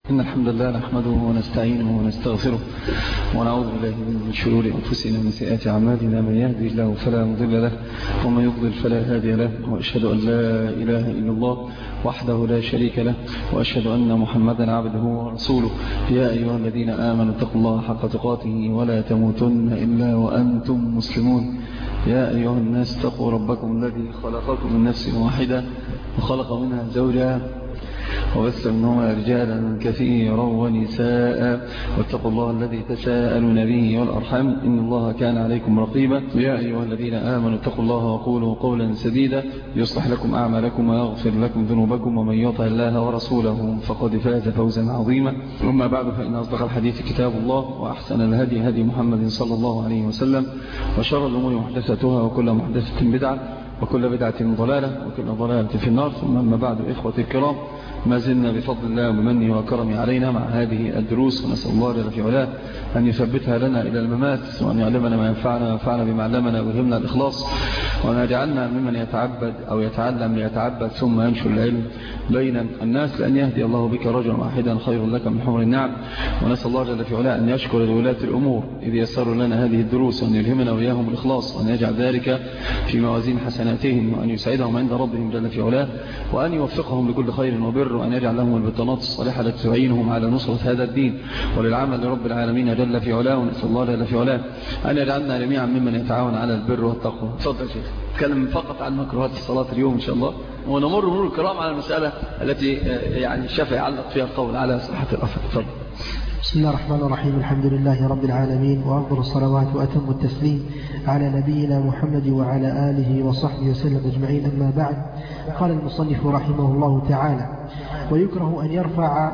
إن الحمد لله نحمده ونستعينه ونستغفره ونعوذ بالله من شرور أنفسنا ومن سيئات أعمالنا. من يهدي الله فلا مضل له ومن يضلل فلا هادي له، وأشهد أن لا إله إلا الله وحده لا شريك له، وأشهد أن محمدا عبده ورسوله. يا أيها الذين آمنوا اتقوا الله حق تقاته ولا تموتن إلا وأنتم مسلمون. يا أيها الناس اتقوا ربكم الذي خلقكم من نفس واحدة وخلق منها زوجها وبث منهما رجالا كثيرا ونساء، واتقوا الله الذي تساءلون به والأرحام إن الله كان عليكم رقيبا. يا أيها الذين آمنوا اتقوا الله وقولوا قولا سديدا يصلح لكم أعمالكم ويغفر لكم ذنوبكم، ومن يطع الله ورسوله فقد فاز فوزا عظيما. أما بعد، فإن أصدق الحديث كتاب الله، وأحسن الهدي هدي محمد صلى الله عليه وسلم، وشر الأمور محدثاتها، وكل محدثة بدعة، وكل بدعة ضلالة، وكل ضلالة في النار. ثم أما بعد، إخوتي الكرام، ما زلنا بفضل الله وبمنه وكرمه علينا مع هذه الدروس، ونسأل الله جل في علاه أن يثبتها لنا إلى الممات، وأن يعلمنا ما ينفعنا وينفعنا بما علمنا، ويلهمنا الإخلاص، وأن يجعلنا ممن يتعبد أو يتعلم ليتعبد ثم ينشر العلم بين الناس، لأن يهدي الله بك رجلا واحدا خير لك من حمر النعم. ونسأل الله جل في علاه أن يشكر لولاة الأمور إذ يسروا لنا هذه الدروس، وأن يلهمنا وإياهم الإخلاص، وأن يجعل ذلك في موازين حسناتهم، وأن يسعدهم عند ربهم جل في علاه، وأن يوفقهم لكل خير وبر، وأن يجعل لهم البطانات الصالحة التي تعينهم على نصرة هذا الدين وللعمل لرب العالمين جل في علاه. ونسأل الله جل في علاه أن يجعلنا جميعا ممن يتعاون على البر والتقوى. تفضل شيخ. نتكلم فقط عن مكروهات الصلاة اليوم إن شاء الله، ونمر مرور الكرام على المسألة التي يعني الشافعي يعلق فيها القول على صحة الأثر. تفضل. بسم الله الرحمن الرحيم. الحمد لله رب العالمين، وأفضل الصلوات وأتم التسليم على نبينا محمد وعلى آله وصحبه وسلم أجمعين. أما بعد، قال المصنف رحمه الله تعالى: ويكره أن يرفع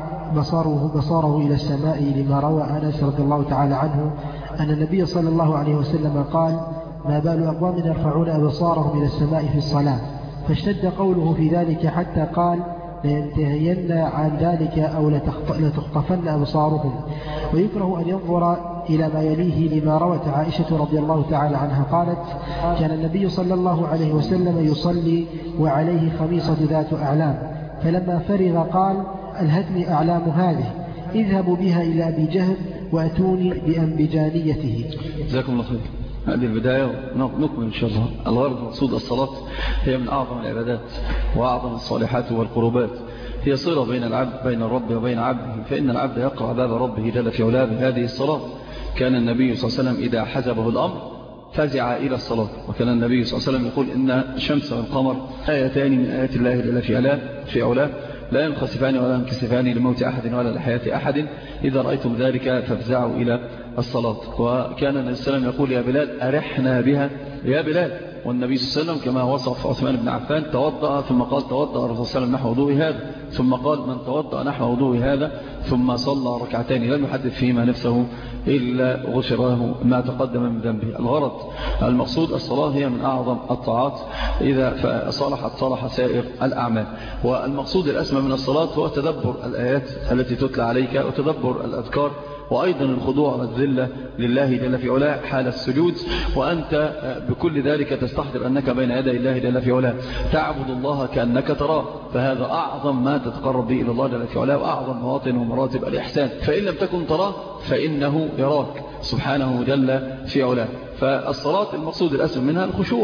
بصاره إلى السماء، لما روى أنس رضي الله تعالى عنه أن النبي صلى الله عليه وسلم قال: ما بال أقوام يرفعون أبصارهم إلى السماء في الصلاة؟ فاشتد قوله في ذلك حتى قال: لينتهين عن ذلك أو لتخطفن أبصارهم. ويكره أن ينظر إلى ما يليه، لما روت عائشة رضي الله تعالى عنها قالت: كان النبي صلى الله عليه وسلم يصلي وعليه خميصة ذات أعلام، فلما فرغ قال: ألهتني أعلام هذه، اذهبوا بها إلى أبي جهل وأتوني بأنبجانيته. جزاكم الله خير. هذه البداية ونكمل إن شاء الله. الغرض مقصود الصلاة هي من أعظم العبادات وأعظم الصالحات والقربات، هي صلة بين العبد بين الرب وبين عبده، فإن العبد يقرأ باب ربه جل في علاه بهذه الصلاة. كان النبي صلى الله عليه وسلم إذا حزبه الأمر فزع إلى الصلاة، وكان النبي صلى الله عليه وسلم يقول: إن الشمس والقمر آيتان من آيات الله جل في علاه لا ينخسفان ولا ينكسفان لموت أحد ولا لحياة أحد، إذا رأيتم ذلك فافزعوا إلى الصلاة. وكان النبي صلى الله عليه وسلم يقول: يا بلال أرحنا بها يا بلال. والنبي صلى الله عليه وسلم كما وصف عثمان بن عفان توضأ، ثم قال: توضأ الرسول صلى الله عليه وسلم نحو وضوء هذا، ثم قال: من توضأ نحو وضوء هذا ثم صلى ركعتين لم يحدث فيما نفسه إلا غفر له ما تقدم من ذنبه. الغرض المقصود الصلاة هي من أعظم الطاعات، إذا صلحت صلح سائر الأعمال. والمقصود الأسمى من الصلاة هو تدبر الآيات التي تتلى عليك، وتدبر الأذكار، وأيضا الخضوع والذلة لله جل في علاه حال السجود، وأنت بكل ذلك تستحضر أنك بين يدي الله جل في علاه، تعبد الله كأنك تراه، فهذا أعظم ما تتقرب به إلى الله جل في علاه، وأعظم مواطن ومراتب الإحسان. فإن لم تكن تراه فإنه يراك سبحانه جل في علاه. فالصلاة المقصود الأسمى منها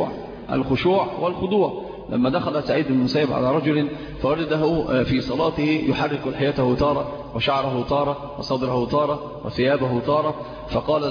الخشوع والخضوع. لما دخل سعيد بن المسيب على رجل فوجده في صلاته يحرك لحيته تارة، وشعره تارة، وصدره تارة، وثيابه تارة، فقال: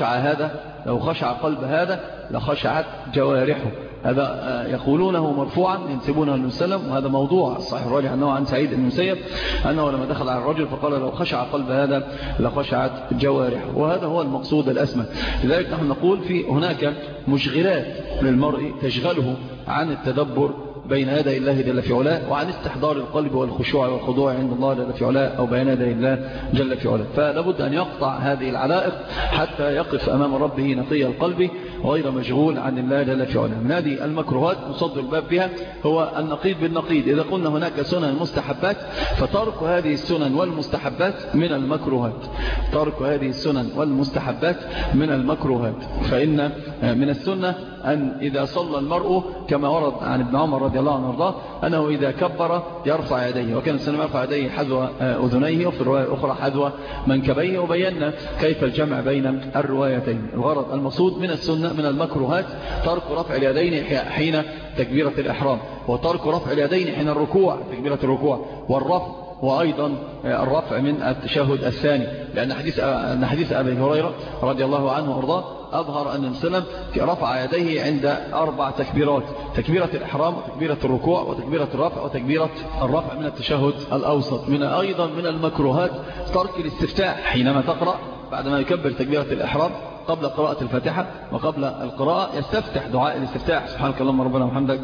لو خشع قلب هذا لخشعت جوارحه. هذا يقولونه مرفوعا ينسبونه للسلم، وهذا موضوع الصحيح الراجح أنه عن سعيد بن المسيب أنه لما دخل على الرجل فقال: لو خشع قلب هذا لخشعت جوارحه. وهذا هو المقصود الأسمى. لذلك نحن نقول هناك مشغلات للمرء تشغله عن التدبر بين يدي الله جل في علاه، وعن استحضار القلب والخشوع والخضوع عند الله جل في علاه أو بين يدي الله جل في علاه. فلابد أن يقطع هذه العلائق حتى يقف أمام ربه نقي القلب غير مشغول عن الله جل في علاه. من هذه المكروهات نصدر الباب بها هو النقيض بالنقيض. إذا قلنا هناك سنن مستحبات، فترك هذه السنن والمستحبات من المكروهات. ترك هذه السنن والمستحبات من المكروهات. فإن من السنة أن إذا صلى المرء كما ورد عن ابن عمر رضي الله عنه وارضاه أنه إذا كبر يرفع يديه، وكان السلام يرفع يديه حذو أذنيه، وفي الرواية الأخرى حذو منكبيه. وبينا كيف الجمع بين الروايتين. الغرض المقصود من السنة من المكروهات ترك رفع اليدين حين تكبيرة الإحرام، وترك رفع اليدين حين الركوع تكبيرة الركوع، والرفع وأيضا الرفع من التشهد الثاني، لأن حديث أبي هريرة رضي الله عنه وارضاه أظهر أن السلام رفع يديه عند 4 تكبيرات: تكبيرة الإحرام، وتكبيرة الركوع، وتكبيرة الرفع، وتكبيرة الرفع من التشهد الأوسط. من أيضا من المكروهات ترك الاستفتاح حينما تقرأ، بعدما يكبر تكبيرة الإحرام قبل قراءة الفاتحة وقبل القراءة يستفتح دعاء الاستفتاح: سبحانك اللهم ربنا وبحمدك،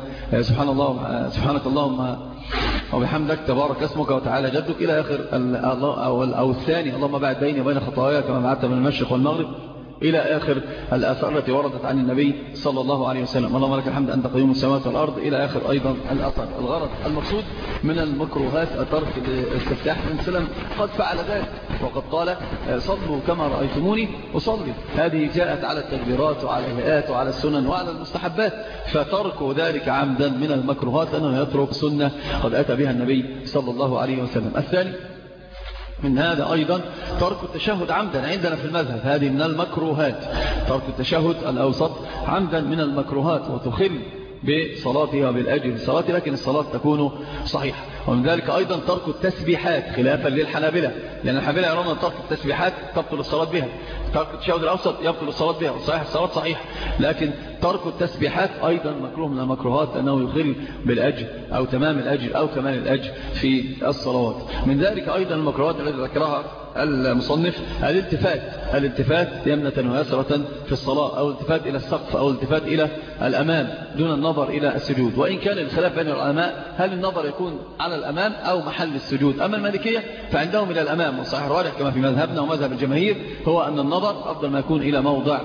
سبحانك اللهم وبحمدك، تبارك اسمك وتعالى جدك، إلى آخر أو الثاني: اللهم بعد بيني وبين خطاياي كما بعدت من المشرق والمغرب، إلى آخر الآثار التي وردت عن النبي صلى الله عليه وسلم: اللهم لك الحمد أنت قيوم السماوات والأرض، إلى آخر أيضا الآثار. الغرض المقصود من المكروهات ترك الاستفتاح. من سلم قد فعل ذلك وقد قال: صلوا كما رأيتموني أصلي. هذه جاءت على التكبيرات وعلى الهيئات وعلى السنن وعلى المستحبات، فترك ذلك عمدا من المكروهات أنه يترك سنة قد أتى بها النبي صلى الله عليه وسلم. الثاني من هذا أيضا ترك التشهد عمدا عندنا في المذهب، هذه من المكروهات. ترك التشهد الأوسط عمدا من المكروهات، وتخل بصلاتها وبالأجر الصلاة، لكن الصلاة تكون صحيحة. ومن ذلك أيضا ترك التسبيحات خلافا للحنابلة، لأن الحنابلة يرون أن ترك التسبيحات تبطل الصلاة بها، ترك التشهد الأوسط يبطل الصلاة بها، وصحيح الصلاة صحيح، لكن ترك التسبيحات أيضا مكروه من المكروهات، أنه يخل بالأجر أو تمام الأجر أو كمال الأجر في الصلوات. من ذلك أيضا المكروهات التي ذكرها المصنف الالتفات يمنة ويسرة في الصلاة، أو الالتفات إلى السقف، أو الالتفات إلى الأمام دون النظر إلى السجود. وإن كان الخلاف بين العلماء هل النظر يكون على الأمام أو محل السجود. أما المالكية فعندهم إلى الأمام، والصحيح الراجح كما في مذهبنا ومذهب الجماهير هو أن النظر أفضل ما يكون إلى موضع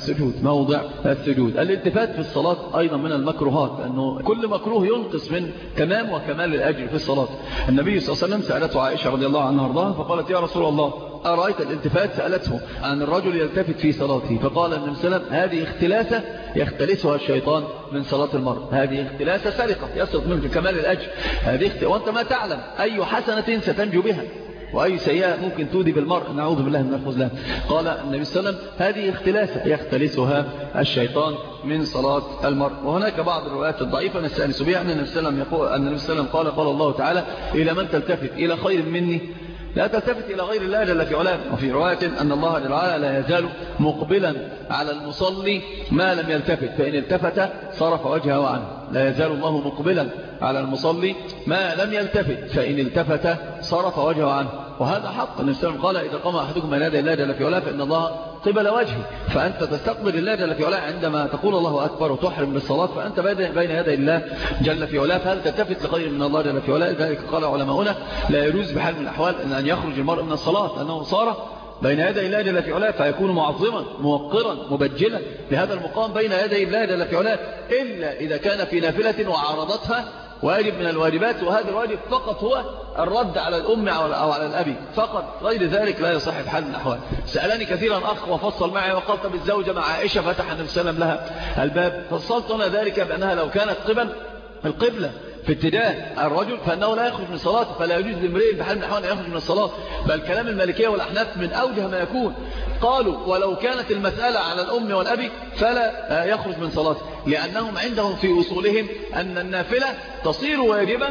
السجود. الالتفات في الصلاة أيضا من المكروهات، لأنه كل مكروه ينقص من تمام وكمال الأجر في الصلاة. النبي صلى الله عليه وسلم سألته عائشة رضي الله عنها وارضاها فقالت: يا رسول الله أرأيت الالتفات؟ سألته عن الرجل يلتفت في صلاته، فقال النبي صلى الله عليه وسلم: هذه اختلاسة يختلسها الشيطان من صلاة المرء، هذه اختلاسة سرقة يسرق منك كمال الأجر، وأنت ما تعلم أي حسنة ستنجو بها وأي سيئة ممكن تودي بالمرء، نعوذ بالله من الخذلان. قال النبي صلى الله عليه وسلم: هذه اختلاسة يختلسها الشيطان من صلاة المرء. وهناك بعض الروايات الضعيفة نستأنس بها أن النبي صلى الله عليه وسلم قال الله تعالى: إلى من تلتفت؟ إلى خير مني لا تلتفت إلى غير الله جل في علاه. وفي رواية أن الله جل وعلا لا يزال مقبلا على المصلي ما لم يلتفت، فإن التفت صرف وجهه عنه. لا يزال الله مقبلا على المصلي ما لم يلتفت، فإن التفت صرف وجهه عنه. وهذا حق. النبي صلى الله عليه وسلم قال: إذا قام أحدكم إلى يدي الله جل في علاه فإن الله قبل وجهه. فأنت تستقبل الله جل في علاه عندما تقول الله أكبر وتحرم بالصلاة، فأنت بين يدي الله جل في علاه، فهل تلتفت لخير من الله جل في علاه؟ ذلك قال علماؤنا: لا يجوز بحال من الأحوال أن يخرج المرء من الصلاة، لأنه صار بين يدي الله جل في علاه، فيكون معظما موقرا مبجلا لهذا المقام بين يدي الله جل في علاه، إلا إذا كان في نافلة وعارضتها واجب من الواجبات، وهذا الواجب فقط هو الرد على الأم أو على الأبي فقط، غير ذلك لا يصح بحال من الأحوال. سألني كثيرا أخ وفصل معي وقال: طب الزوجة مع عائشة فتح النبي صلى الله عليه وسلم لها الباب، فصلت هنا ذلك بأنها لو كانت القبلة في اتجاه الرجل فإنه لا يخرج من صلاته، فلا يجوز لامرئ بحال من الأحوال أن يخرج من الصلاة. بل كلام المالكية والأحناف من أوجه ما يكون، قالوا: ولو كانت المسألة على الأم والأبي فلا يخرج من صلاته، لأنهم عندهم في أصولهم أن النافلة تصير واجبا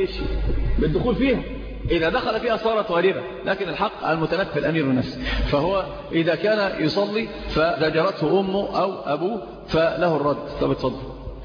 بالدخول فيها، إذا دخل فيها صارت واجبة، لكن الحق المتنفل أمير النفس، فهو إذا كان يصلي فزجرته أمه أو أبوه فله الرد. طب اتفضل.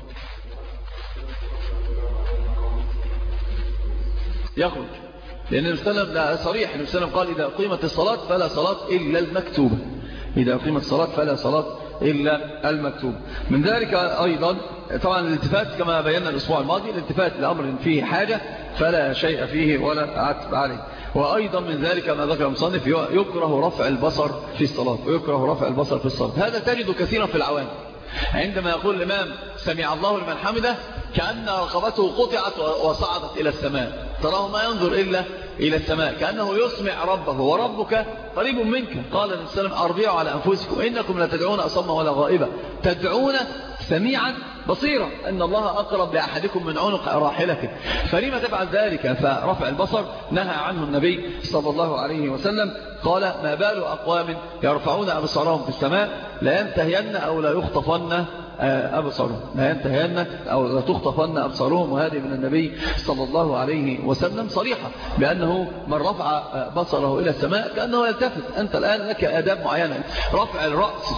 يخرج، لأن النبي صلى الله عليه وسلم لا صريح، النبي صلى الله عليه وسلم قال: إذا أقيمت الصلاة فلا صلاة إلا المكتوبة، إذا أقيمت الصلاة فلا صلاة إلا المكتوبة. من ذلك أيضا طبعا الالتفات كما بينا الأسبوع الماضي، الالتفات لأمر فيه حاجة فلا شيء فيه ولا عتب عليه. وأيضا من ذلك ما ذكر المصنف: يكره رفع البصر في الصلاة، ويكره رفع البصر في الصلاة. هذا تجد كثيرا في العوام، عندما يقول الإمام: سمع الله لمن حمده، كأن رقبته قطعت وصعدت إلى السماء، تراه ما ينظر إلا إلى السماء كأنه يسمع ربه وربك قريب منك. قال النبي صلى الله عليه وسلم أربعوا على أنفسكم إنكم لا تدعون أصم ولا غائبا تدعون سميعا بصيرا أن الله أقرب لأحدكم من عنق راحلته. فلما تفعل ذلك؟ فرفع البصر نهى عنه النبي صلى الله عليه وسلم. قال ما بال أقوام يرفعون أبصارهم في السماء لا ينتهين أو لا يخطفن أبصارهم، لا ينتهين أو لا تخطفن أبصارهم. وهذه من النبي صلى الله عليه وسلم صريحة بأنه من رفع بصره إلى السماء كأنه يلتفت. أنت الآن لك آداب معينة، رفع الرأس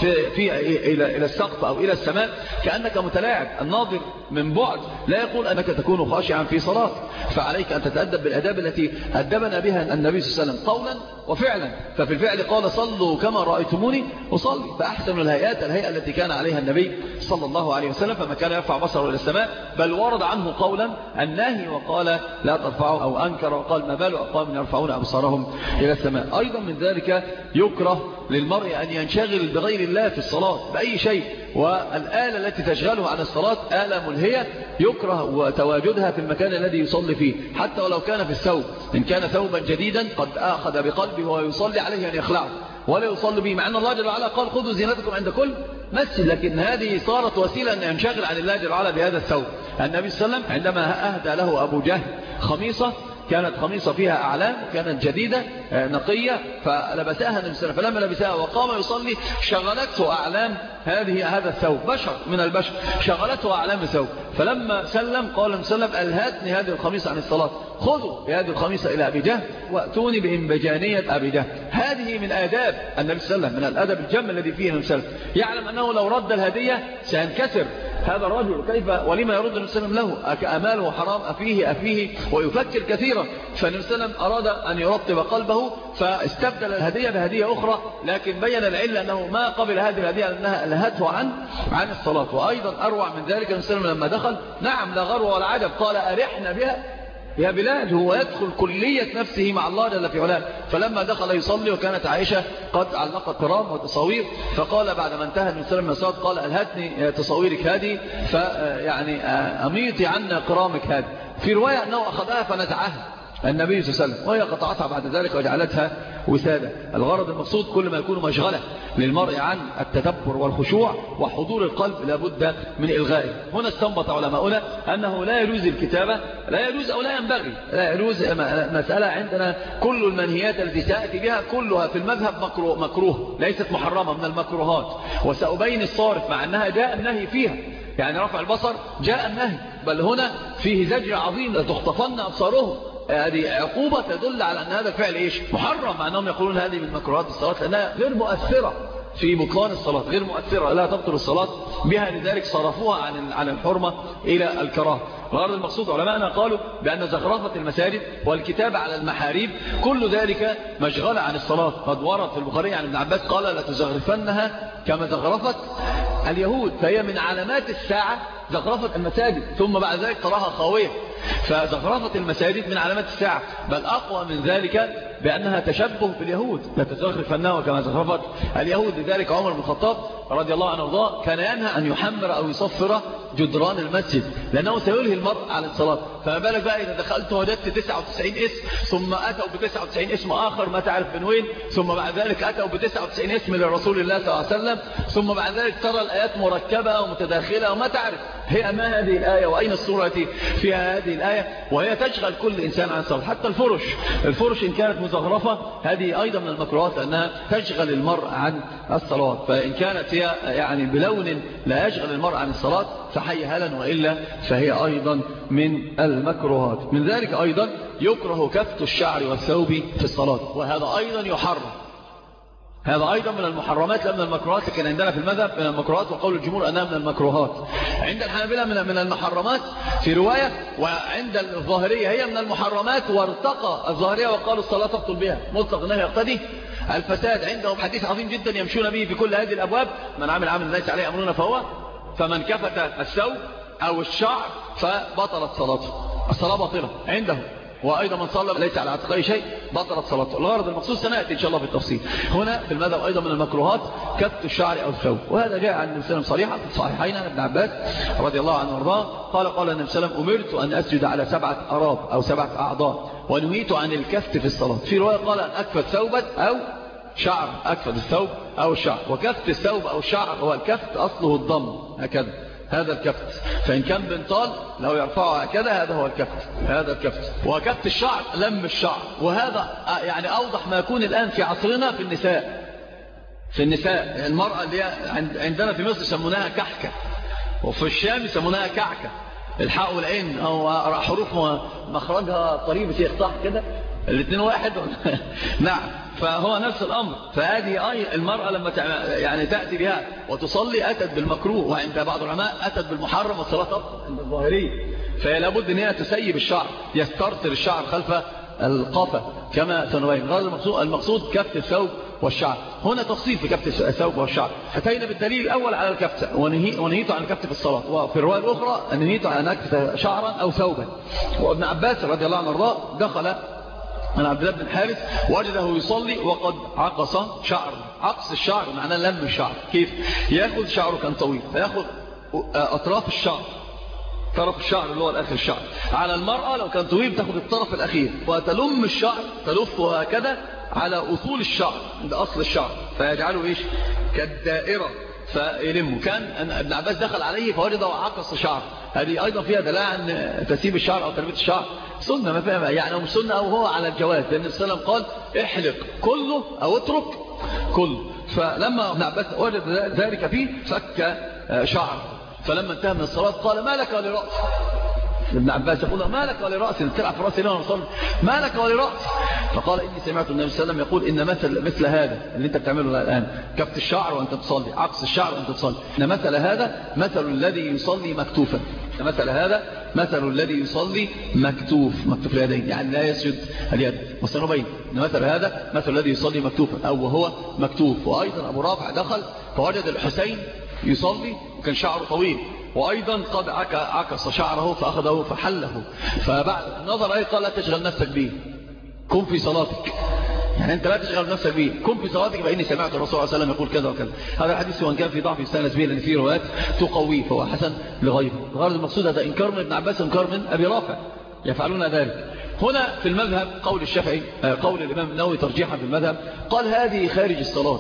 إلى السقف أو إلى السماء كأنك متلاعب. الناظر من بعد لا يقول أنك تكون خاشعا في صلاة، فعليك أن تتأدب بالآداب التي أدبنا بها النبي صلى الله عليه وسلم قولا وفعلا. ففي الفعل قال صلوا كما رأيتموني أصلي، فأحسن الهيئات الهيئة التي كان عليها النبي صلى الله عليه وسلم، فما كان يرفع بصره إلى السماء. بل ورد عنه قولا النهي وقال لا ترفعوا، أو أنكر وقال ما بال أقوام يرفعون أبصارهم إلى السماء. أيضا من ذلك يكره للمرء أن ينشغل بغير الله في الصلاة بأي شيء، والآلة التي تشغله عن الصلاة آلة ملهية يكره وتواجدها في المكان الذي يصلي فيه، حتى ولو كان في الثوب. إن كان ثوبا جديدا قد أخذ بقلبه ويصلي عليه أن يخلعه ولا يصلي به، مع أن الله جل وعلا قال خذوا زينتكم عند كل مسجد، لكن هذه صارت وسيلة أن ينشغل عن الله جل وعلا بهذا الثوب. النبي صلى الله عليه وسلم عندما أهدى له أبو جهل خميصة، كانت خميصة فيها أعلام، كانت جديدة نقية، فلبسها النبي صلى الله عليه وسلم. فلما لبسها وقام يصلي شغلته أعلام هذا الثوب، بشر من البشر شغلته أعلام الثوب. فلما سلم قال النبي صلى الله عليه وسلم ألهتني هذه الخميصة عن الصلاة، خذوا بهذه الخميصة إلى أبي جهل وأتوني بإنبجانية أبي جهل. هذه من آداب النبي صلى الله عليه وسلم، من الأدب الجم الذي فيه النبي صلى الله عليه وسلم. يعلم أنه لو رد الهدية سينكسر هذا الرجل، كيف ولما يرد النبي صلى الله عليه وسلم له؟ أماله حرام أفيه ويفكر كثيرا. فالنبي صلى الله عليه وسلم أراد أن يرطب قلبه فاستبدل الهدية بهدية أخرى، لكن بين العلة أنه ما قبل هذه الهدية لأنها ألهته عن الصلاة. وأيضا أروع من ذلك النبي صلى الله عليه وسلم لما دخل، نعم لا غرو ولا عجب، قال أرحنا بها يا بلال. هو يدخل كلية نفسه مع الله جل في علاه. فلما دخل يصلي وكانت عائشة قد علقت كرام وتصاوير، فقال بعد ما انتهى النبي صلى الله عليه وسلم قال ألهتني تصاويرك هذه، فيعني أميطي عنا كرامك هذه. في رواية أنه أخذها فنزعها النبي صلى الله عليه وسلم، وهي قطعتها بعد ذلك وجعلتها وسادة. الغرض المقصود كل ما يكون مشغلة للمرء عن التدبر والخشوع وحضور القلب لابد من إلغائه. هنا استنبط علماؤنا أنه لا يجوز الكتابة، لا يجوز أو لا ينبغي، لا يجوز. مسألة عندنا كل المنهيات التي تأتي بها كلها في المذهب مكروه، ليست محرمة، من المكروهات. وسأبين الصارف مع أنها جاء النهي فيها، يعني رفع البصر جاء النهي، بل هنا فيه زجر عظيم لتخطفن أبصارهم. هذه عقوبة تدل على أن هذا الفعل محرم، مع أنهم يقولون هذه من مكروهات الصلاة لأنها غير مؤثرة في بطلان الصلاة، غير مؤثرة لا تبطل الصلاة بها، لذلك صرفوها عن الحرمة إلى الكراهة. الغرض المقصود علماءنا قالوا بأن زخرفة المساجد والكتابة على المحاريب كل ذلك مشغلة عن الصلاة. قد ورد في البخاري عن ابن عباس قال لتزخرفنها كما زخرفت اليهود، فهي من علامات الساعة زخرفة المساجد، ثم بعد ذلك تراها خاوية. فزخرفة المساجد من علامات الساعة، بل أقوى من ذلك بأنها تشبه باليهود، لتزخرفنها كما زخرفت اليهود. لذلك عمر بن الخطاب رضي الله عنه وارضاه كان ينهى أن يحمر أو يصفر جدران المسجد، لأنه سيلهي المرء عن الصلاة. فما بالك بقى إذا دخلت وجدت 99 اسم، ثم أتوا ب99 اسم آخر ما تعرف من وين، ثم بعد ذلك أتوا ب99 اسم للرسول الله صلى الله عليه وسلم، ثم بعد ذلك ترى الآيات مركبة ومتداخلة وما تعرف هي ما هذه الآية وأين السورة فيها هذه الآية، وهي تشغل كل إنسان عن الصلاة. حتى الفرش إن كانت مزخرفة هذه أيضا من المكروهات، لأنها تشغل المرء عن الصلاة. فإن كانت هي يعني بلون لا يشغل المرء عن الصلاة فحي هلا، وإلا فهي أيضا من المكروهات. من ذلك أيضا يكره كفت الشعر والثوب في الصلاة، وهذا أيضا يحرم، هذا أيضا من المحرمات لا من المكروهات، لكن عندنا في المذهب من المكروهات، وقول الجمهور أنها من المكروهات. عند الحنابلة من المحرمات في رواية، وعند الظاهرية هي من المحرمات، وارتقى الظاهرية وقالوا الصلاة تبطل بها مطلق أنها يقتدي الفساد. عندهم حديث عظيم جدا يمشون به في كل هذه الأبواب: من عمل عمل ليس عليه أمرنا فمن كفت الثوب أو الشعر فبطلت صلاته، الصلاة باطلة عندهم. وأيضا من صلى ليس على عاتقه شيء بطلت صلاته. الغرض المقصود سنأتي إن شاء الله بالتفصيل. هنا في المذهب أيضا من المكروهات كبت الشعر أو الثوب، وهذا جاء عن النبي صلى الله عليه وسلم صريحا في الصحيحين عن ابن عباس رضي الله عنه وارضاه قال النبي صلى الله عليه وسلم أمرت أن أسجد على 7 أراب أو 7 أعضاء ونهيت عن الكفت في الصلاة. في رواية قال أن أكفت ثوبا أو شعر، أكفت الثوب أو الشعر. وكفت الثوب أو الشعر هو الكفت أصله الضم هكذا، هذا الكفت، فإن كان بنطال لو يرفعه هكذا هذا هو الكفت، هذا الكفت. وكفت الشعر لم الشعر، وهذا يعني أوضح ما يكون الآن في عصرنا في النساء. في النساء المرأة اللي عندنا في مصر يسمونها كحكة، وفي الشام يسمونها كعكة، الحاء والعين أو حروف مخرجها طريبة يقطع كده، الاثنين واحد نعم، فهو نفس الأمر. فهذه المرأة لما يعني تأتي بها وتصلي أتت بالمكروه، وعند بعض العلماء أتت بالمحرم، والصلاة تبطل عند الظاهرية. فهي لابد أن هي تسيب الشعر، يسترسل الشعر خلف القافة كما سنبين. المقصود كفت الثوب والشعر. هنا تفصيل في كفت الثوب والشعر. أتينا بالدليل الأول على الكفت، ونهيت عن الكفت في الصلاة. وفي الرواية الأخرى نهيت عن أكفت شعرا أو ثوبا. وابن عباس رضي الله عنه وارضاه دخل من عبد الله بن الحارث وجده يصلي وقد عقص شعره. عقص الشعر معناه لم الشعر. كيف؟ يأخذ شعره كان طويل فيأخذ أطراف الشعر، طرف الشعر اللي هو الآخر الشعر. على المرأة لو كان طويل تأخذ الطرف الأخير وتلم الشعر، تلفه هكذا على أصول الشعر عند أصل الشعر، فيجعله إيش؟ كالدائرة فيلمه. كان ابن عباس دخل عليه فوجده عقص شعر. هذه أيضا فيها دلالة عن تسيب الشعر أو تربية الشعر سنة، ما فيها يعني مش سنة أو هو على الجواز، لأن النبي صلى الله عليه وسلم قال احلق كله أو اترك كله. فلما ابن عباس وجد ذلك فيه فك شعر، فلما انتهى من الصلاة قال ما لك ولرأس. ابن عباس يقول ما لك ولرأس، تلعب في رأسي لنا ونصلي، ما لك ولرأس. فقال إني سمعت النبي صلى الله عليه وسلم يقول إن مثل هذا اللي انت بتعمله الآن، كفت الشعر وانت تصلي، عقص الشعر وانت تصلي، إن مثل هذا مثل الذي يصلي مكتوفا. مثل هذا مثل الذي يصلي مكتوف اليدين، يعني لا يسجد اليد. وسنبين إن مثل هذا مثل الذي يصلي مكتوفا أو وهو مكتوف. وأيضا أبو رافع دخل فوجد الحسين يصلي وكان شعره طويل، وأيضا قد عكس شعره فأخذه فحله. فبعد النظر قال لا تشغل نفسك به، كن في صلاتك. يعني أنت لا تشغل نفسك به، كن في صلاتك، فإني سمعت الرسول صلى الله عليه وسلم يقول كذا وكذا. هذا الحديث وان كان في ضعف يستانس به لأن فيه روايات تقويه فهو حسن لغيره. الغرض المقصود هذا إنكار من ابن عباس، إنكار من أبي رافع يفعلون ذلك. هنا في المذهب قول الشافعي، قول الإمام النووي ترجيحا في المذهب، قال هذه خارج الصلاة،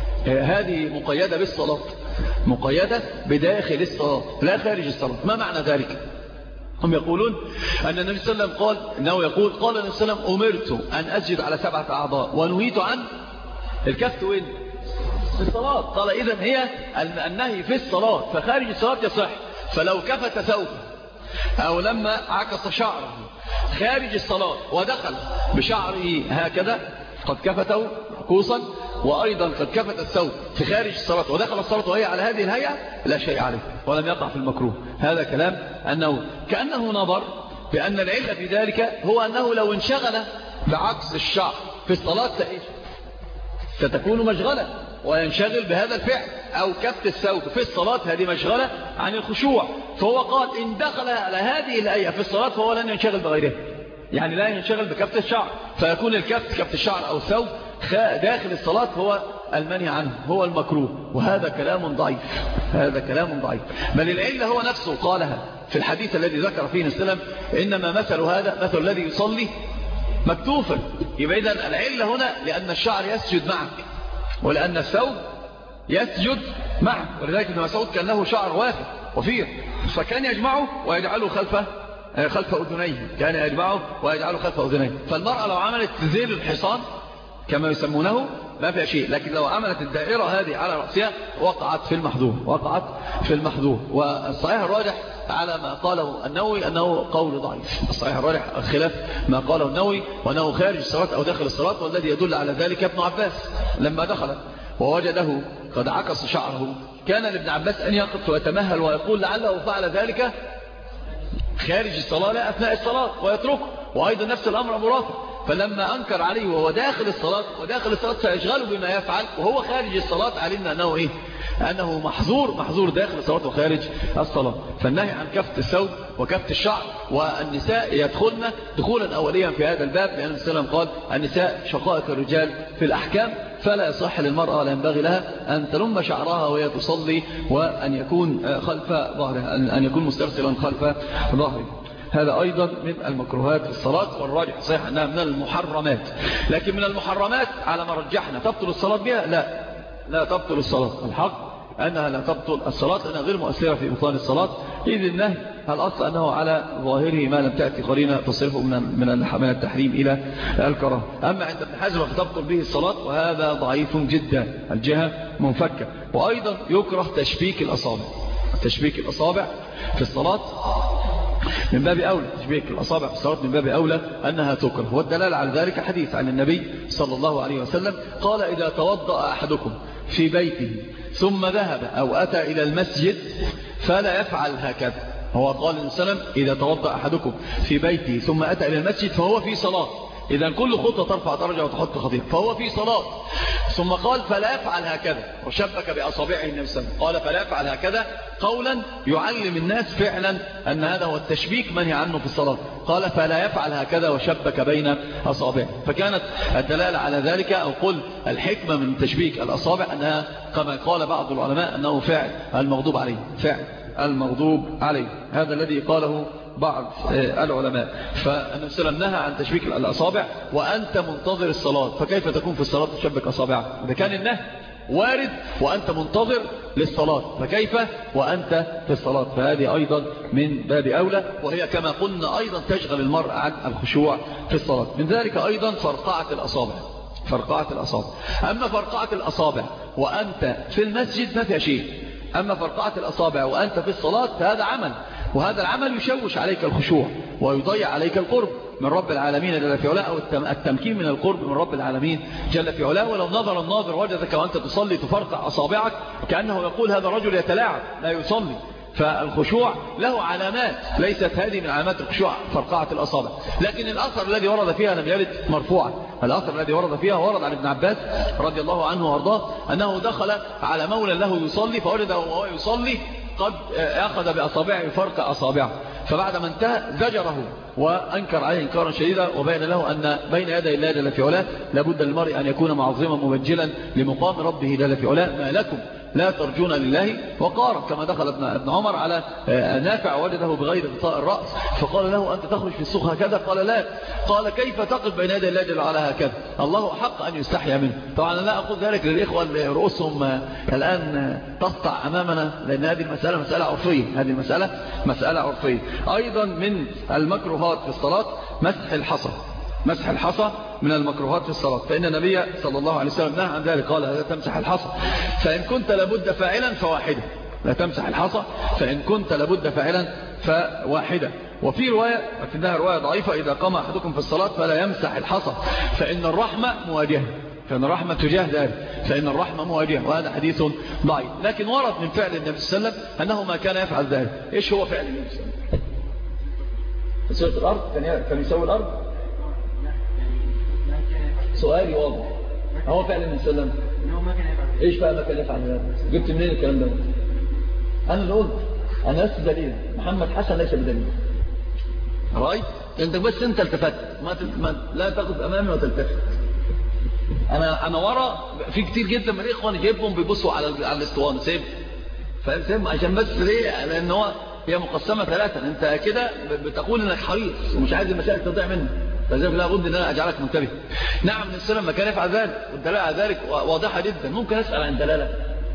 هذه مقيدة بالصلاة، مقيدة بداخل الصلاة لا خارج الصلاة. ما معنى ذلك؟ هم يقولون أن النبي صلى الله عليه وسلم قال إنه يقول قال النبي صلى الله عليه وسلم أمرت أن أسجد على 7 أعضاء ونهيت عن الكفت وين؟ في الصلاة. قال إذن هي النهي في الصلاة، فخارج الصلاة يصح. فلو كفت ثوبه أو لما عكس شعره خارج الصلاة ودخل بشعره هكذا قد كفته عكوسا، وأيضا قد كفت الثوب في خارج الصلاة ودخل الصلاة وهي على هذه الهيئة لا شيء عليه ولم يقع في المكروه. هذا كلام أنه كأنه نظر بأن العلة في ذلك هو أنه لو انشغل بعكس الشعر في الصلاة ستكون مشغلة وينشغل بهذا الفعل، أو كفت الثوب في الصلاة هذه مشغلة عن الخشوع. فهو قال إن دخل على هذه الآية في الصلاة فهو لن ينشغل بغيره، يعني لا ينشغل بكفت الشعر، فيكون الكفت كفت الشعر أو الثوب داخل الصلاة هو المنهي عنه، هو المكروه. وهذا كلام ضعيف، هذا كلام ضعيف. بل العلة هو نفسه قالها في الحديث الذي ذكر فيه السلام إنما مثل هذا مثل الذي يصلي مكتوفا. يبقى إذن العلة هنا لأن الشعر يسجد معك ولأن الثوب يسجد معك، ولذلك ابن مسعود كان له شعر وافر وفير فكان يجمعه ويجعله خلف أذنيه، كان يجمعه ويجعله خلف أذنيه. فالمرأة لو عملت ذيل الحصان كما يسمونه ما فيها شيء، لكن لو عملت الدائرة هذه على رأسها وقعت في المحظور، وقعت في المحظور. والصحيح الراجح على ما قاله النووي أنه قول ضعيف. الصحيح الراجح خلاف ما قاله النووي وأنه خارج الصلاة أو داخل الصلاة، والذي يدل على ذلك ابن عباس لما دخل ووجده قد عكس شعره كان لابن عباس أن يقف ويتمهل ويقول لعله فعل ذلك خارج الصلاة لا أثناء الصلاة ويتركه. وأيضا نفس الأمر أبو رافع فلما أنكر عليه وهو داخل الصلاة فيشغله بما يفعل، وهو خارج الصلاة علمنا أنه إيه؟ أنه محظور داخل الصلاة وخارج الصلاة. فالنهي عن كفت الثوب وكفت الشعر، والنساء يدخلن دخولا أوليا في هذا الباب، لأن النبي صلى الله عليه وسلم قال النساء شقائق الرجال في الأحكام، فلا يصح للمرأة ولا ينبغي لها أن تلم شعرها وهي تصلي، وأن يكون خلف ظهرها، أن يكون مسترسلا خلف ظهره. هذا أيضا من المكروهات في الصلاة، والراجح صحيح أنها من المحرمات. لكن من المحرمات على ما رجحنا تبطل الصلاة بها؟ لا تبطل الصلاة. الحق أنها لا تبطل الصلاة لأنها غير مؤثرة في بطلان الصلاة، إذ النهي الأصل أنه على ظاهره ما لم تأتي قرينة تصرفه من التحريم إلى الكراهة. أما عند ابن حزم فتبطل به الصلاة، وهذا ضعيف جدا، الجهة منفكة. وأيضا يكره تشبيك الأصابع في الصلاة من باب أولى، تشبيك الأصابع في الصلاة من باب أولى أنها تكره. والدلالة على ذلك حديث عن النبي صلى الله عليه وسلم قال: إذا توضأ أحدكم في بيته ثم ذهب أو أتى إلى المسجد فلا يفعل هكذا. هو قال النبي صلى الله عليه وسلم: إذا توضأ أحدكم في بيته ثم أتى إلى المسجد فهو في صلاة. إذا كل خطوة ترفع درجة وتحط خطية، فهو في صلاة. ثم قال: فلا يفعل هكذا، وشبك بأصابعه النبي صلى الله عليه وسلم. قال: فلا يفعل هكذا قولا يعلم الناس فعلا أن هذا هو التشبيك منهي عنه في الصلاة. قال: فلا يفعل هكذا، وشبك بين أصابعه. فكانت الدلالة على ذلك، أو قل الحكمة من تشبيك الأصابع أنها كما قال بعض العلماء أنه فعل المغضوب عليه. هذا الذي قاله بعض العلماء. فالنبي صلى الله عليه وسلم نهى عن تشبيك الأصابع وأنت منتظر الصلاة، فكيف تكون في الصلاة تشبك أصابعك؟ إذا كان النهي وارد وأنت منتظر للصلاة، فكيف وأنت في الصلاة؟ فهذه أيضا من باب أولى، وهي كما قلنا أيضا تشغل المرء عن الخشوع في الصلاة. من ذلك أيضا فرقعة الأصابع. أما فرقعة الأصابع وأنت في المسجد ما فيها شيء، أما فرقعة الأصابع وأنت في الصلاة فهذا عمل، وهذا العمل يشوش عليك الخشوع ويضيع عليك القرب من رب العالمين جل في علاه، أو التمكين من القرب من رب العالمين جل في علاه. ولو نظر الناظر وجدك وأنت تصلي تفرقع أصابعك كأنه يقول هذا رجل يتلاعب لا يصلي. فالخشوع له علامات، ليست هذه من علامات الخشوع فرقعة الأصابع. لكن الأثر الذي ورد فيها لم يرد مرفوعا. الأثر الذي ورد فيها ورد عن ابن عباس رضي الله عنه وارضاه أنه دخل على مولى له يصلي، فوجده وهو يصلي قد أخذ بأصابعه يفرقع أصابعه، فبعد ما انتهى زجره وأنكر عليه إنكارا شديدا، وبين له أن بين يدي الله جل في علاه لابد للمرء أن يكون معظما مبجلا لمقام ربه جل في علاه. ما لكم لا ترجون لله وقارا، كما دخل ابن عمر على نافع وجده بغير غطاء الرأس، فقال له أنت تخرج في السوق هكذا؟ قال لا. قال كيف تقف بين يدي الله جل وعلا هكذا؟ الله حق أن يستحيا منه. طبعا لا أقول ذلك للإخوة اللي رؤوسهم الآن تسطع أمامنا، لأن هذه المسألة مسألة عرفية، مسألة عرفية. أيضا من المكروهات في الصلاة مسح الحصى من المكروهات في الصلاة، فإن النبي صلى الله عليه وسلم نهى عن ذلك، قال لا تمسح الحصى فإن كنت لابد فاعلا فواحدة. لا تمسح الحصى فإن كنت لابد فاعلا فواحدة. وفي رواية لكنها رواية ضعيفة: إذا قام أحدكم في الصلاة فلا يمسح الحصى فإن الرحمة مواجهة، فإن الرحمة تجاه ذلك، فإن الرحمة مواجهة. وهذا حديث ضعيف، لكن ورد من فعل النبي صلى الله عليه وسلم أنه ما كان يفعل ذلك. إيش هو فعل النبي صلى الله عليه وسلم؟ في سورة الأرض كان يسوي الأرض. سؤالي واضح، هو فعل النبي صلى الله عليه وسلم إيش بقى ما كان يفعل ذلك؟ جبت منين الكلام ده؟ أنا اللي قلت، أنا لست دليل، محمد حسن ليس بدليل. رأيت؟ أنت بس أنت التفت، لا تقف أمامي وتلتفت. أنا ورا في كتير جدا من الإخوة جايبهم بيبصوا على الاسطوانة، سيب عشان بس ليه؟ لأن هي مقسمة 3. أنت كده بتقول إنك حريص ومش عايز المسائل تضيع منك، فلذلك لا بد ان انا اجعلك منتبه. نعم النبي صلى الله عليه وسلم ما كان يفعل ذلك، والدلاله على ذلك واضحه جدا. ممكن اسال عن الدلاله؟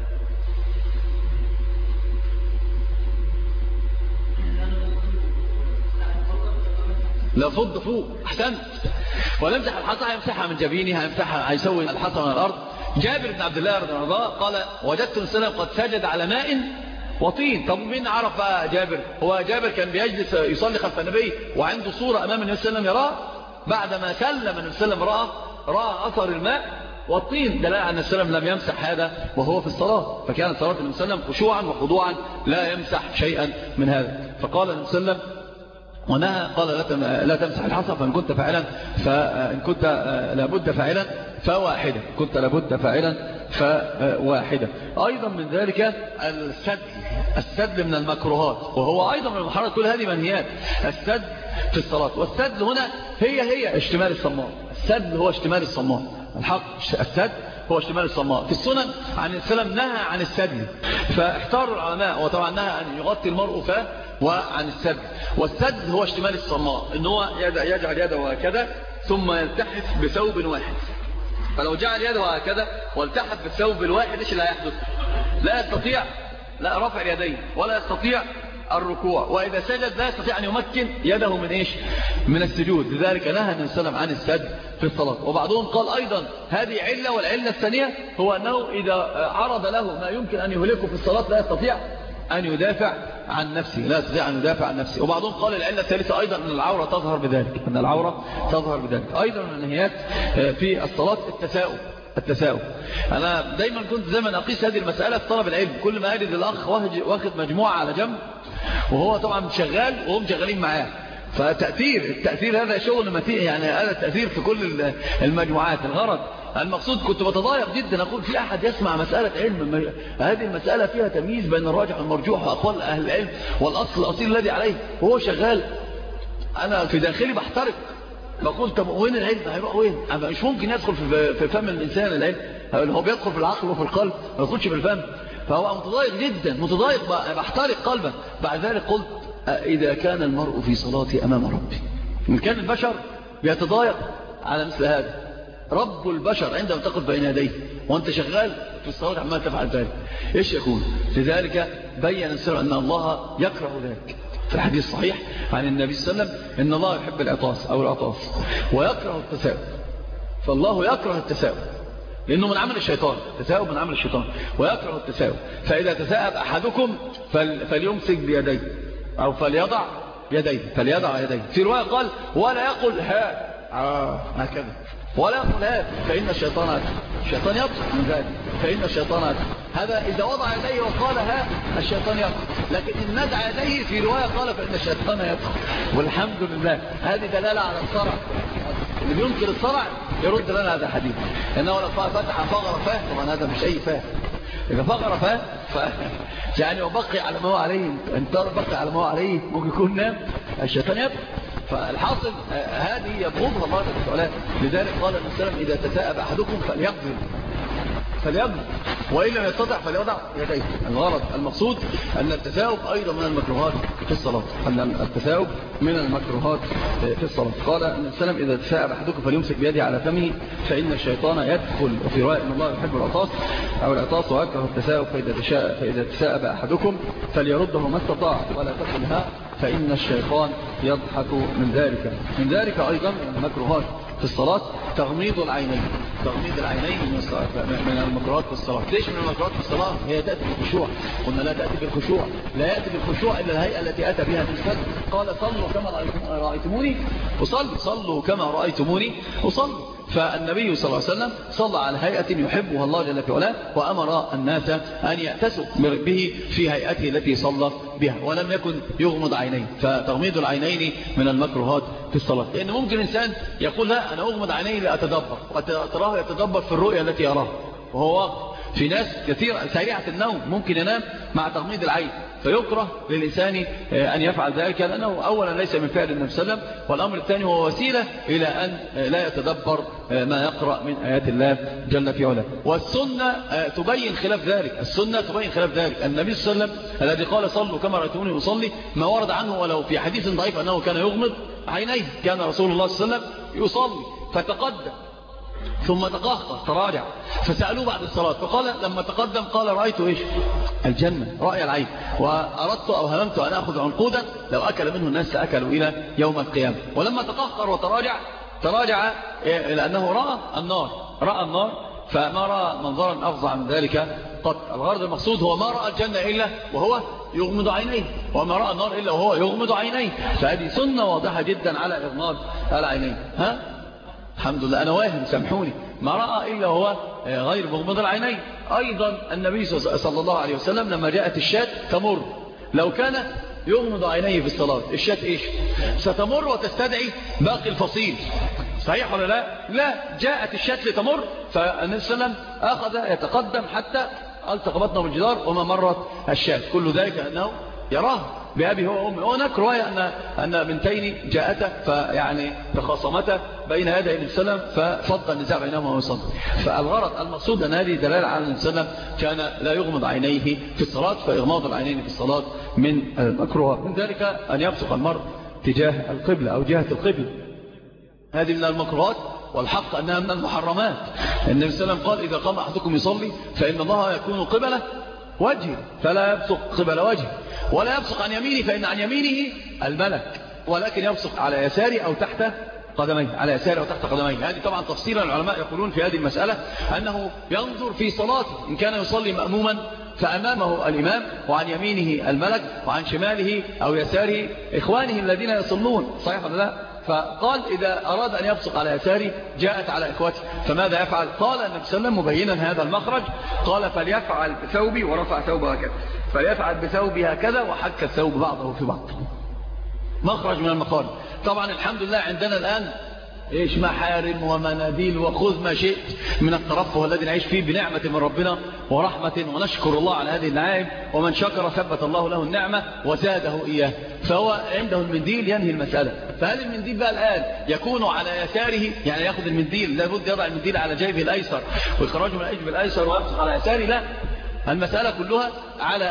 لا فض فوق، احسنت. ولمسح الحصى هيمسحها من جبينه، هيسوي الحصى من الارض. جابر بن عبد الله رضي الله عنه قال: وجدت النبي صلى الله عليه وسلم قد سجد على ماء وطين. طب مين عرف بقى جابر؟ هو جابر كان بيجلس يصلي خلف النبي وعنده صورة أمام النبي صلى الله عليه وسلم يراه، بعدما سلم النبي صلى الله عليه وسلم رأى أثر الماء والطين، دلالة على النبي صلى الله عليه وسلم لم يمسح هذا وهو في الصلاة، فكانت صلاة النبي صلى الله عليه وسلم خشوعا وخضوعا لا يمسح شيئا من هذا. فقال النبي صلى الله عليه وسلم: ونهى قال لا تمسح الحصى فإن كنت فاعلا فإن كنت لابد فاعلا فواحدة، كنت لابد فاعلا فواحدة. أيضا من ذلك السدل من المكروهات، وهو أيضا من المحرمات، كل هذه منهيات. السدل في الصلاة، والسدل هنا هي اشتمال الصماء. السدل هو اشتمال الصماء، الحق السدل هو اشتمال الصماء. في السنن عن السلام نهى عن السدل، فاحتار العلماء، وطبعا نهى أن يغطي المرء فاه وعن السدل. والسدل هو اشتمال الصماء، ان هو يجعل يده هكذا ثم يلتحف بثوب واحد. فلو جعل يده هكذا والتحف بالثوب الواحد ايش اللي هيحدث؟ لا يستطيع رفع اليدين، ولا يستطيع الركوع، وإذا سجد لا يستطيع أن يمكن يده من إيش؟ من السجود. لذلك نهى النبي صلى الله عليه وسلم عن السجد في الصلاة. وبعضهم قال أيضا هذه علة، والعلة الثانية هو أنه إذا عرض له ما يمكن أن يهلكه في الصلاة لا يستطيع أن يدافع عن نفسه، لا يستطيع أن يدافع عن نفسه. وبعضهم قال العلة الثالثة أيضا أن العورة تظهر بذلك، أن العورة تظهر بذلك. أيضا من النهايات في الصلاة التساؤل. أنا دايما كنت زمن أقيس هذه المسألة في طلب العلم، كل ما أجد الأخ واخد مجموعة على جنب، وهو طبعا شغال وهم شغالين معاه، التأثير هذا شغل يعني هذا التأثير في كل المجموعات. الغرض المقصود كنت بتضايق جدا، أقول في أحد يسمع مسألة علم، هذه المسألة فيها تمييز بين الراجح والمرجوح وأقوال أهل العلم والأصل الأصيل الذي عليه، وهو شغال. أنا في داخلي بحترق، بقول طب وين العلم؟ هيروح وين؟ مش ممكن يدخل في فم الإنسان العلم، هو بيدخل في العقل وفي القلب، ما يدخلش في الفم. فهو متضايق جدا، بحترق قلبه. بعد ذلك قلت إذا كان المرء في صلاته أمام ربه، إن كان البشر بيتضايق على مثل هذا، رب البشر عندما تقف بين يديه وأنت شغال في الصلاة عمال تفعل ذلك، إيش يكون؟ لذلك بيّن السر أن الله يكره ذلك في الحديث الصحيح عن النبي صلى الله عليه وسلم إن الله يحب العطاس ويكره التساؤل. فالله يكره التساؤل لأنه من عمل الشيطان، التساؤل من عمل الشيطان، ويكره التساؤل. فإذا تساءب أحدكم فليمسك بيديه أو فليضع يديه. في رواية قال ولا يقل هكذا، ولا يقل فإن الشيطان يضحك من ذلك، فإن الشيطان هذا إذا وضع يديه وقال الشيطان يضحك. لكن إن ندع يديه في رواية قال فإن الشيطان يضحك. والحمد لله هذه دلالة على الصرع. اللي بينكر الصرع يرد لنا هذا الحديث، إنه لو فتح فغر فاه، طبعا هذا مش أي فاه، إذا فغر فاه يعني وبقي على ما هو عليه، انتظر بقي على ما هو عليه، ممكن يكون نام الشيطان يبقى. فالحاصل هذه يبغضها الله تعالى. لذلك قال النبي صلى الله عليه وسلم إذا تساءب أحدكم فليقبل وإن لم يستطع فليضع يديه. الغرض المقصود أن التساؤب أيضا من المكروهات في الصلاة، في الصلاة. قال النبي صلى الله عليه وسلم إذا تساءب أحدكم فليمسك بيده على فمه فإن الشيطان يدخل. وفي رواية إن الله يحب العطاس ويكره التساؤب، فإذا تساءب أحدكم فليرده ما استطاع ولا تقل فإن الشيطان يضحك من ذلك أيضا من المكروهات في الصلاة تغميض العينين من المكروهات في الصلاة. ليش من المكروهات في الصلاة؟ هي تأتي بالخشوع، قلنا لا تأتي بالخشوع، لا يأتي بالخشوع إلا الهيئة التي أتى بها في الفجر. قال صلوا كما رأيتموني أصلي. فالنبي صلى الله عليه وسلم صلى على هيئة يحبها الله جل في علاه، وأمر الناس أن يأتسوا به في هيئته التي صلى بها، ولم يكن يغمض عينيه. فتغميض العينين من المكروهات في الصلاة، لأن ممكن إنسان يقول لا أنا أغمض عيني لأتدبر، وتراه يتدبر في الرؤية التي يراها وهو واقف. في ناس كثير سريعة النوم ممكن ينام مع تغميض العين، فيكره للإنسان أن يفعل ذلك، لأنه أولا ليس من فعل النبي صلى الله عليه وسلم، والأمر الثاني هو وسيلة إلى أن لا يتدبر ما يقرأ من آيات الله جل في علاه. والسنة تبين خلاف ذلك. النبي صلى الله عليه وسلم الذي قال صلوا كما رأيتموني أصلي، ما ورد عنه ولو في حديث ضعيف أنه كان يغمض عينيه. كان رسول الله صلى الله عليه وسلم يصلي فتقدم ثم تقهقر تراجع، فسألوه بعد الصلاة فقال لما تقدم قال رأيت إيش؟ الجنة، رأي العين، وأردت أو هممت أن أخذ عنقودا لو أكل منه الناس أكلوا إلى يوم القيامة. ولما تقهقر تراجع لأنه رأى النار فما رأى منظرا أفظع من ذلك قط. الغرض المقصود هو ما رأى الجنة إلا وهو يغمض عينيه، وما رأى النار إلا وهو يغمض عينيه. فهذه سنة واضحة جدا على إغماض العينين. الحمد لله أنا واهم، سامحوني، ما رأى إلا هو غير مغمض العينين. أيضا النبي صلى الله عليه وسلم لما جاءت الشاة تمر، لو كان يغمض عينيه في الصلاة. الشاة إيش؟ ستمر وتستدعي باقي الفصيل، صحيح ولا لا؟ لا، جاءت الشاة لتمر، فالنبي صلى الله عليه وسلم أخذ يتقدم حتى ألتق بطنه بالجدار وما مرت الشاة. كل ذلك أنه يراه بأبي هو أمي. هناك رواية أن بنتين جاءتا فيعني تخاصمتا بين يدي النبي صلى الله عليه وسلم ففض النزاع بينهما وصل. فالغرض المقصود أن هذه دلالة على النبي صلى الله عليه وسلم كان لا يغمض عينيه في الصلاة، فإغماض العينين في الصلاة من المكروه. من ذلك أن يبصق المرء تجاه القبلة أو جهة القبلة، هذه من المكروهات، والحق أنها من المحرمات. النبي صلى الله عليه وسلم قال إذا قام أحدكم يصلي فإن الله يكون قبله وجهه فلا يبصق قبل وجهه، ولا يبصق عن يمينه فإن عن يمينه الملك، ولكن يبصق على يساره أو تحت قدميه، على يساره أو تحت قدميه. هذه طبعا تفصيلا العلماء يقولون في هذه المسألة أنه ينظر في صلاته، إن كان يصلي مأموما فأمامه الإمام وعن يمينه الملك وعن شماله أو يساره إخوانه الذين يصلون، صحيح ولا لا؟ فقال إذا أراد أن يبصق على يساره جاءت على إخوته، فماذا يفعل؟ قال النبي صلى الله عليه وسلم مبينا هذا المخرج، قال فليفعل بثوبي، ورفع ثوبه هكذا، فليفعل بثوبي هكذا وحك الثوب بعضه في بعض. مخرج من المخارج. طبعا الحمد لله عندنا الآن إيش محارم ومناديل وخذ ما شئت من الترفه الذي نعيش فيه بنعمة من ربنا ورحمة، ونشكر الله على هذه النعائم، ومن شكر ثبت الله له النعمة وزاده إياه. فهو عنده المنديل ينهي المسألة. فهل المنديل بقى الآن يكون على يساره، يعني يأخذ المنديل لابد يضع المنديل على جيبه الأيسر ويخرجه من الجيب الأيسر ويبصق على يساره؟ لا، المسألة كلها على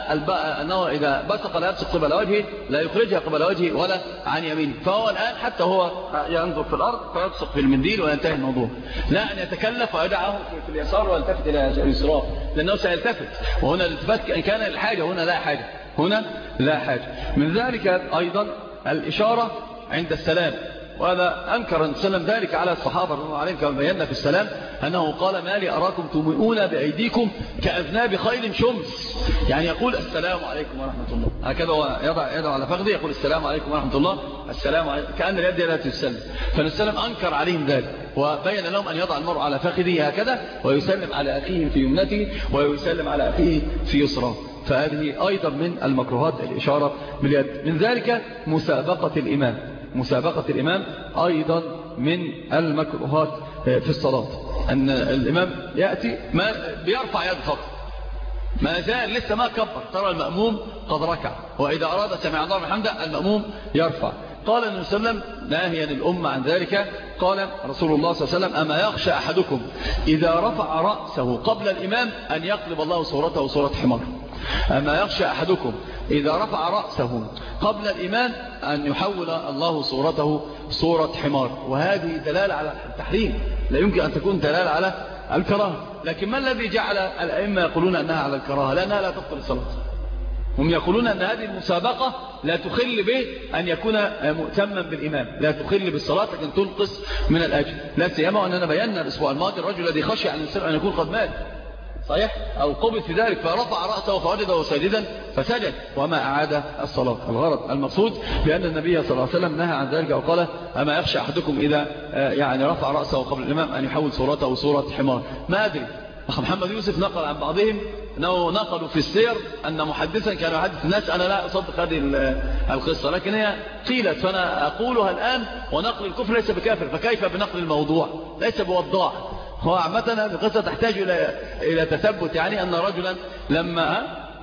أنه إذا بصق لا يبصق قبل وجهه، لا يخرجها قبل وجهه ولا عن يمينه. فهو الآن حتى هو ينظر في الأرض فيبصق في المنديل وينتهي الموضوع، لا أن يتكلف ويدعه في اليسار ويلتفت إلى اليسار، لأنه سيلتفت، وهنا الالتفات إن كان الحاجة، هنا لا حاجة، هنا لا حاجة. من ذلك أيضا الإشارة عند السلام، وهذا أنكر السلام ذلك على الصحابة رضي الله عنهم كما بينا في السلام، أنه قال ما لي أراكم تومئون بأيديكم كأذناب خيل شمس، يعني يقول السلام عليكم ورحمة الله، هكذا هو يضع على فخذه يقول السلام عليكم ورحمة الله، السلام عليكم، كأن اليد لا تسلم. فالسلام أنكر عليهم ذلك وبين لهم أن يضع المرء على فخذه هكذا ويسلم على أخيه في يمنته ويسلم على أخيه في يسراه. فهذه أيضا من المكروهات الإشارة باليد. من ذلك مسابقة الإمام، مسابقة الإمام أيضا من المكروهات في الصلاة، أن الإمام يأتي ما بيرفع يد فقط، ما زال لسه ما كبر، ترى المأموم قد ركع، وإذا أراد سمع الله بحمده المأموم يرفع. قال النبي صلى الله عليه وسلم ناهيا الأمة عن ذلك، قال رسول الله صلى الله عليه وسلم أما يخشى أحدكم إذا رفع رأسه قبل الإمام أن يقلب الله صورته صورة حمار. أما يخشى أحدكم إذا رفع رأسه قبل الإمام أن يحول الله صورته صورة حمار. وهذه دلالة على التحريم، لا يمكن أن تكون دلالة على الكراهة. لكن ما الذي جعل الأئمة يقولون أنها على الكراهة؟ لأنها لا تبطل الصلاة. هم يقولون أن هذه المسابقة لا تخل به أن يكون مؤتما بالإمام، لا تخل بالصلاة لكن تنقص من الأجر. لا سيما وأننا بينا الأسبوع الماضي الرجل الذي خشي عن السر أن يكون قد مات، صحيح، أو قبض في ذلك فرفع رأسه فوجده ساجدا فسجد وما أعاد الصلاة. الغرض المقصود بأن النبي صلى الله عليه وسلم نهى عن ذلك وقال أما يخشى أحدكم إذا يعني رفع رأسه قبل الإمام أن يحول صورته صورة حمار. ما أدري، أخ محمد يوسف نقل عن بعضهم أنه نقلوا في السير أن محدثا كان يحدث الناس، أنا لا أصدق هذه القصة لكن هي قيلت فأنا أقولها الآن. ونقل الكفر ليس بكافر، فكيف بنقل الموضوع؟ ليس بوضاع. هو عامة هذه القصة تحتاج إلى تثبت، يعني أن رجلا لما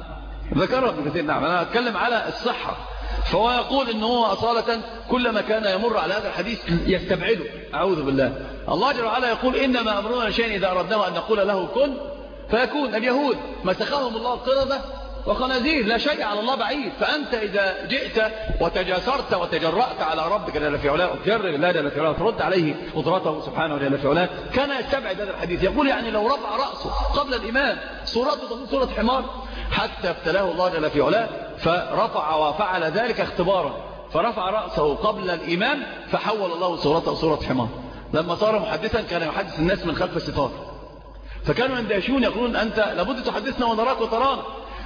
ذكرها ابن كثير، نعم أنا أتكلم على الصحة، فهو يقول أنه أصالة كلما كان يمر على هذا الحديث يستبعده، أعوذ بالله. الله جل وعلا يقول إنما أمرنا شيء إذا أردناه أن نقول له كن فيكون. اليهود مسخهم الله قردة وخنازير، لا شيء على الله بعيد. فأنت إذا جئت وتجاسرت وتجرأت على ربك جل في علاه وتجرب الله جل في علاه وترد عليه قدرته سبحانه جل في علاه، كان يستبعد هذا الحديث. يقول يعني لو رفع رأسه قبل الإمام صورته تكون صورة حمار، حتى ابتلاه الله جل في علاه فرفع وفعل ذلك اختبارا، فرفع رأسه قبل الإمام فحول الله صورته صورة حمار. لما صار محدثا كان يحدث الناس من خلف الستار، فكانوا يندهشون يقولون أنت لابد تحدثنا ونراك وترانا.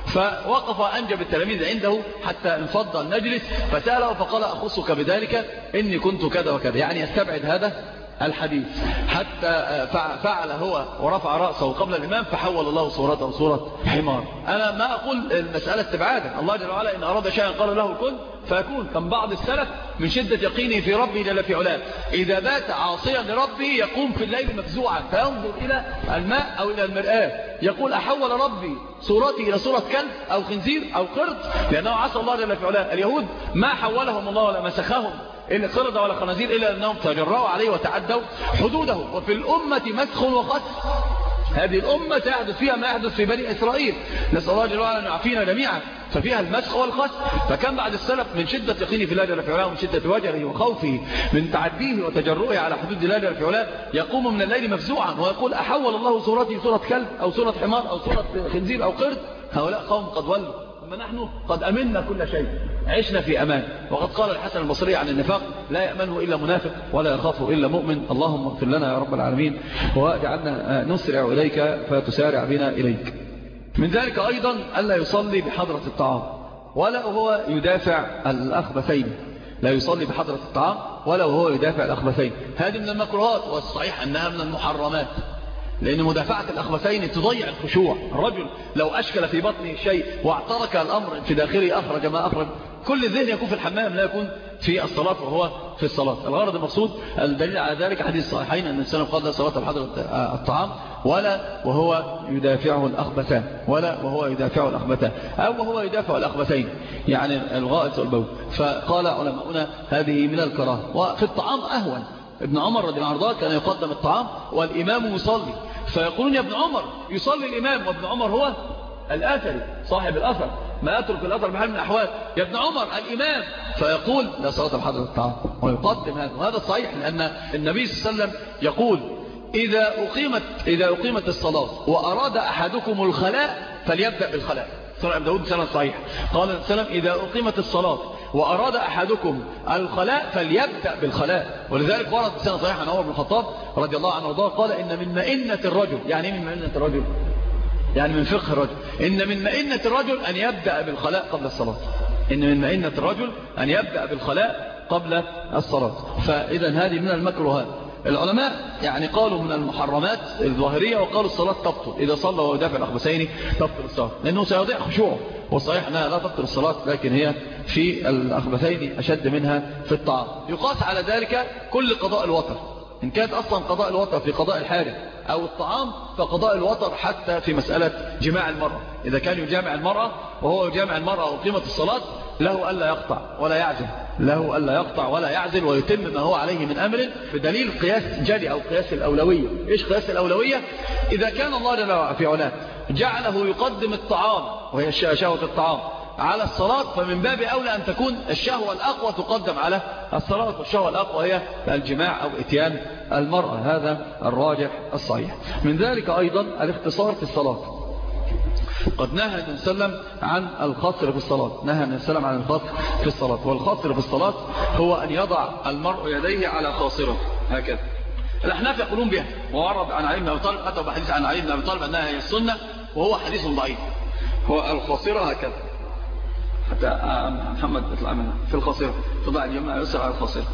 فوقف أنجب التلاميذ عنده حتى انفض النجلس فسأله فقال أخصك بذلك إني كنت كذا وكذا، يعني يستبعد هذا الحديث حتى فعل هو ورفع رأسه قبل الإمام فحول الله صورته صورة حمار. أنا ما أقول المسألة استبعادا، الله جل وعلا إن أراد شيئا قال له كن فيكون. كان بعض السلف من شدة يقينه في ربه جل في علاه إذا بات عاصيا لربه يقوم في الليل مفزوعا فينظر إلى الماء أو إلى المرآة يقول أحول ربي صورتي إلى صورة كلب أو خنزير أو قرد، لأنه عصى الله جل في علاه. اليهود ما حولهم الله ولا مسخهم إن قرد ولا خنازير إلا أنهم تجرؤوا عليه وتعدوا حدوده. وفي الأمة مسخ وخسف، هذه الأمة سيحدث فيها ما يحدث في بني إسرائيل، نسأل الله جل وعلا أن يعافينا جميعا، ففيها المسخ والخسف. فكان بعد السلف من شدة يقينه في الله جل في علاه ومن شدة وجره وخوفه من تعديه وتجرؤه على حدود الله جل في علاه يقوم من الليل مفزوعا ويقول أحول الله صورتي صورة كلب أو صورة حمار أو صورة خنزير أو قرد، هؤلاء قوم قد ولوا. أما نحن قد أمنا كل شيء، عشنا في أمان. وقد قال الحسن البصري عن النفاق لا يأمنه إلا منافق ولا يخافه إلا مؤمن. اللهم اغفر لنا يا رب العالمين واجعلنا نسرع إليك فتسارع بنا إليك. من ذلك أيضا ألا يصلي بحضرة الطعام ولا هو يدافع الأخبثين، لا يصلي بحضرة الطعام ولا هو يدافع الأخبثين. هذه من المكروهات، والصحيح أنها من المحرمات، لأن مدافعة الأخبثين تضيع الخشوع. الرجل لو أشكل في بطنه شيء واعترك الأمر في داخله أخرج ما أخرج، كل الذهن يكون في الحمام لا يكون في الصلاة وهو في الصلاة. الغرض المقصود الدليل على ذلك حديث الصحيحين أن الإنسان قال لا صلاة بحضرة الطعام ولا وهو يدافعه الأخبثان، ولا وهو يدافعه الأخبثان أو وهو يدافع الأخبثين، يعني الغائط والبول. فقال علماؤنا هذه من الكراهة. وفي الطعام أهون. ابن عمر رضي الله عنه كان يقدم الطعام والإمام يصلي، فيقولون يا ابن عمر يصلي الإمام، وابن عمر هو الآثري صاحب الأثر، ما أترك الأثر بحال من الأحوال، يا ابن عمر الإمام، فيقول لا صلاة بحضرة الطعام ويقدم هذا. وهذا صحيح، لأن النبي صلى الله عليه وسلم يقول إذا أقيمت الصلاة وأراد أحدكم الخلاء فليبدأ بالخلاء. سنة أبي داود سنة صحيح. قال السلام إذا أقيمت الصلاة وأراد أحدكم الخلاء فليبدأ بالخلاء. ولذلك ورد سنة صحيح عن عمر بن الخطاب رضي الله عنه وارضاه قال إن من مئنة الرجل، يعني من مئنة الرجل يعني من فقه الرجل، إن من مئنة الرجل أن يبدأ بالخلاء قبل الصلاة. إن من مئنة الرجل أن يبدأ بالخلاء قبل الصلاة. فإذا هذه من المكروهات. العلماء يعني قالوا من المحرمات الظاهرية، وقالوا الصلاة تبطل إذا صلى ويدافع الأخبثين تبطل الصلاة، لأنه سيضيع خشوعه. والصحيح أنها لا تبطل الصلاة، لكن هي في الأخبثين أشد منها في الطعام. يقاس على ذلك كل قضاء الوتر، إن كانت أصلا قضاء الوتر في قضاء الحاجة أو الطعام، فقضاء الوتر حتى في مسألة جماع المرأة. إذا كان يجامع المرأة وهو يجامع المرأة وقيمة الصلاة له ألا يقطع ولا يعزل، له ألا يقطع ولا يعزل، ويتم ما هو عليه من أمر بدليل قياس جلي أو قياس الأولوية. إيش قياس الأولوية؟ إذا كان الله جل في علاه جعله يقدم الطعام وهي شهوة الطعام على الصلاة، فمن باب أولى أن تكون الشهوة الأقوى تقدم على الصلاة، والشهوة الأقوى هي الجماع أو إتيان المرأة. هذا الراجح الصحيح. من ذلك أيضا الاختصار في الصلاة. قد نهى النبي صلى الله عليه وسلم عن القصر في الصلاة، نهى النبي صلى الله عليه وسلم عن القصر في الصلاة. والقصر في الصلاة هو أن يضع المرء يديه على خاصرة هكذا. الأحناف يقولون بها، وورد عن علي بن أبي طالب، أتوا بحديث عن علي بن أبي طالب أنها هي السنة، وهو حديث ضعيف. هو الخاصرة هكذا، حتى محمد اطلع منها في الخاصرة، تضع اليمنى يسر على الخاصرة.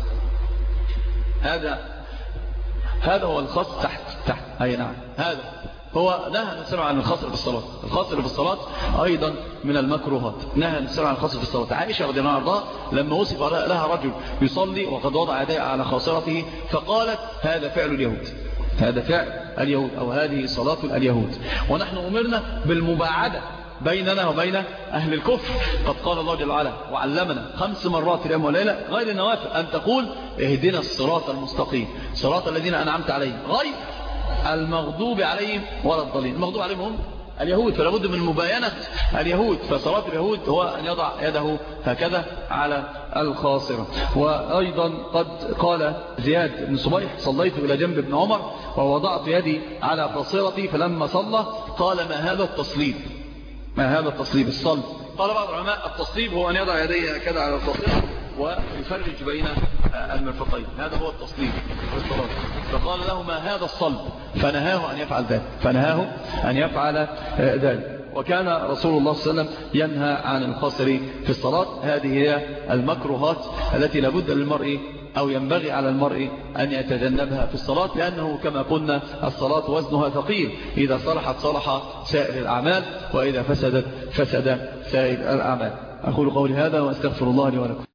هذا هو الخاص تحت أي نعم، هذا هو نهى نسأل عن الخصر في الصلاة. الخصر في الصلاة أيضا من المكروهات، نهى نسأل عن الخصر في الصلاة. عائشة رضي الله عنها لما وصف لها رجل يصلي وقد وضع يديه على خاصرته فقالت هذا فعل اليهود، هذا فعل اليهود أو هذه صلاة اليهود. ونحن أمرنا بالمباعدة بيننا وبين أهل الكفر. قد قال الله جل وعلا وعلمنا 5 مرات في اليوم والليلة غير النوافل أن تقول اهدنا الصراط المستقيم صراط الذين أنعمت عليهم غير المغضوب عليهم ولا الضالين. المغضوب عليهم هم اليهود، فلا بد من مباينة اليهود. فصلاة اليهود هو أن يضع يده هكذا على الخاصرة. وأيضا قد قال زياد بن صبيح صليت إلى جنب ابن عمر ووضعت يدي على خاصرتي فلما صلى قال ما هذا التصليب، ما هذا التصليب الصلب. قال بعض العلماء التصليب هو أن يضع يديه هكذا على الخاصرة ويفرج بين المرفقين، هذا هو التصليب في الصلاة. فقال له ما هذا الصلب، فنهاه أن يفعل ذلك، فنهاه أن يفعل ذلك. وكان رسول الله صلى الله عليه وسلم ينهى عن الخصر في الصلاة. هذه هي المكروهات التي لابد للمرء أو ينبغي على المرء أن يتجنبها في الصلاة، لأنه كما قلنا الصلاة وزنها ثقيل، إذا صلحت صلح سائر الأعمال، وإذا فسدت فسد سائر الأعمال. أقول قولي هذا وأستغفر الله لي ولكم.